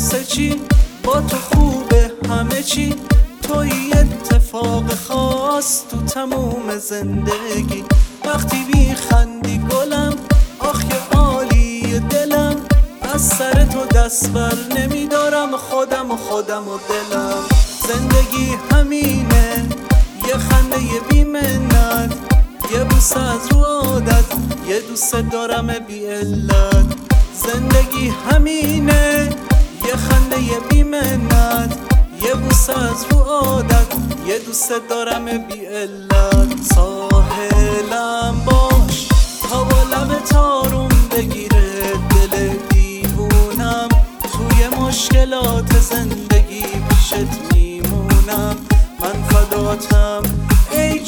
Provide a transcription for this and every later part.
واسه چی؟ با تو خوبه همه چی، توی اتفاق خاص تو تموم زندگی. وقتی میخندی گلم، آخ یه عالی دلم، از سر تو دست بر نمیدارم خودم و دلم. زندگی همینه، یه خنده یه بی‌منت، یه بوسه از رو عادت، یه دوست دارم بی علت. زندگی همینه، یه خنده یه بی‌منت، یه بوسه از رو عادت، یه دوست دارم بی علت. ساحلم باش تا با لب تارون بگیره دل دیوونم، توی مشکلات زندگی پیشت میمونم، من فداتم ای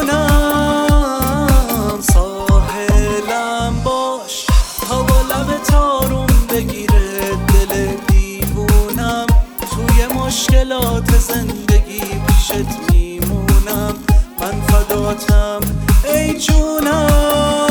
جونم. ساحلم باش تا با لب تارون بگیره دل دیوونم، توی مشکلات زندگی پیشت میمونم، من فداتم ای جونم.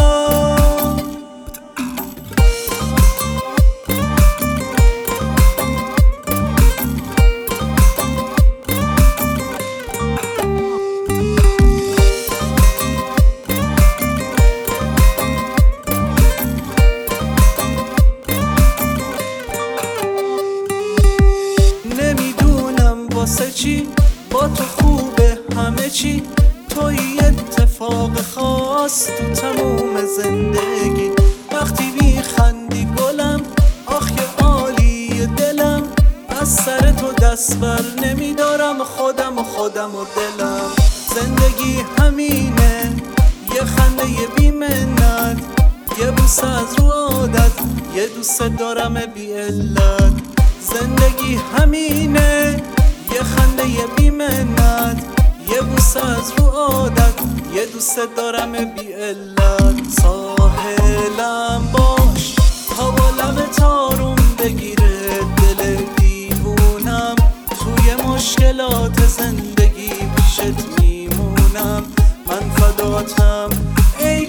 واسه چی؟ با تو خوبه همه چی، توی اتفاق خاص تو تموم زندگی. وقتی میخندی گلم، آخ یه عالی دلم، از سر تو دست بر نمیدارم خودم و دلم. زندگی همینه، یه خنده یه بی‌منت، یه بوسه از رو عادت، یه دوست دارم بی علت. زندگی همینه، یه خنده یه بی‌منت، یه بوسه از رو عادت، یه دوست دارم بی علت. ساحلم باش تا با لب تارون بگیره دل دیوونم، توی مشکلات زندگی پیشت میمونم، من فداتم ای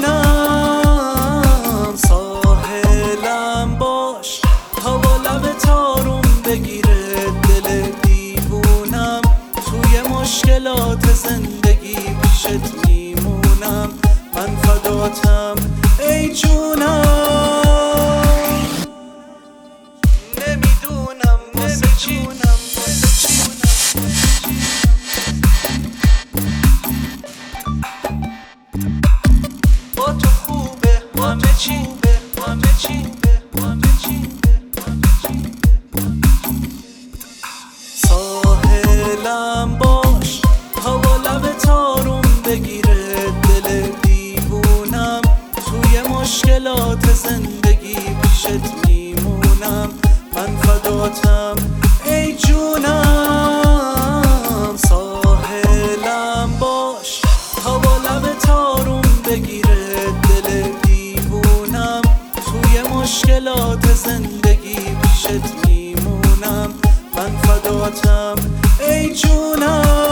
جونم. ساحلم باش تا با لب تارون بگیره دل دیوونم، توی مشکلات زندگی پیشت میمونم، من فداتم ای جونم. نمیدونم واسه چی، با تو خوبه همه چی، همه چی. ساحلم باش تا با لب تارون بگیره دل دیوونم، توی مشکلات زندگی پیشت میمونم، من فداتم ای جونم. ساحلم باش تا با لب تارون بگیره دل دیوونم، توی مشکلات زندگی پیشت میمونم، من فداتم ای جونم.